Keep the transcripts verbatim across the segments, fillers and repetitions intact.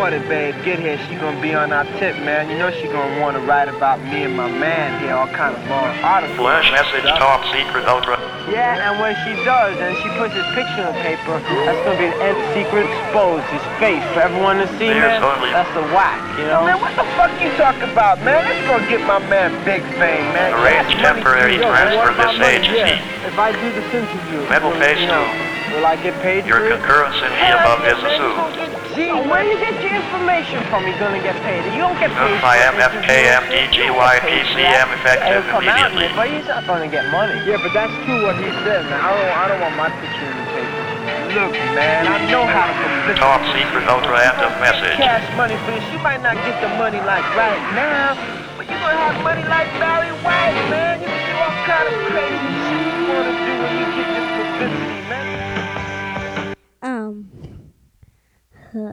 reporter, babe, get here, she gonna be on our tip, man. You know she gonna wanna write about me and my man here, all kind of long articles. Flash message, top secret, ultra. Yeah, and when she does, and she puts his picture on paper, that's gonna be the end secret exposed, his face for everyone to see, There's man. only- That's the whack, you know? Man, what the fuck you talking about, man? Let's go get my man big fame, man. Arrange Yeah, money temporary too. Yo, transfer what about this money? agency. Yeah. If I do this interview, Metal will, face you know, two. will I get paid Your for it? concurrence in the Hell above yeah, is man, you assumed. gonna get- Gee, where you get your information from? You're gonna get paid. You don't get paid. F I M, F K M, D G Y, P C M, effective It'll come out in immediately. it, but he's not gonna get money. Yeah, but that's true what he said, man. I don't, I don't want my picture in the paper. Look, man, I know how to publicity. Top secret, ultra, end of message. Cash money for this. You might not get the money like right now, but you're gonna have money like Barry White, man. You can do all kind of crazy shit you wanna do when you get this publicity, man. Um. Huh.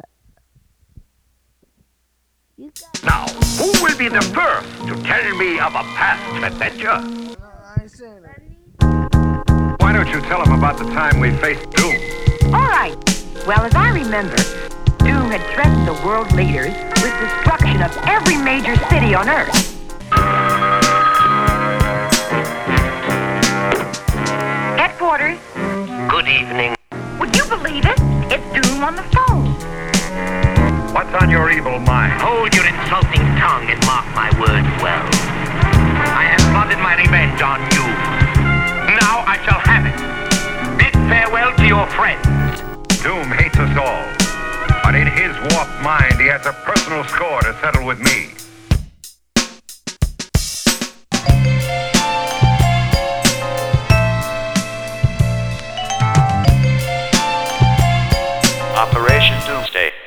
You got Now, who will be the first to tell me of a past adventure? Why don't you tell him about the time we faced Doom? All right. Well, as I remember, Doom had threatened the world leaders with destruction of every major city on Earth. Headquarters. Good evening. Would you believe it? It's Doom on the phone. What's on your evil mind? Hold your insulting tongue and mark my words well. I have plotted my revenge on you. Now I shall have it. Bid farewell to your friends. Doom hates us all. But in his warped mind, he has a personal score to settle with me. Operation Doomsday.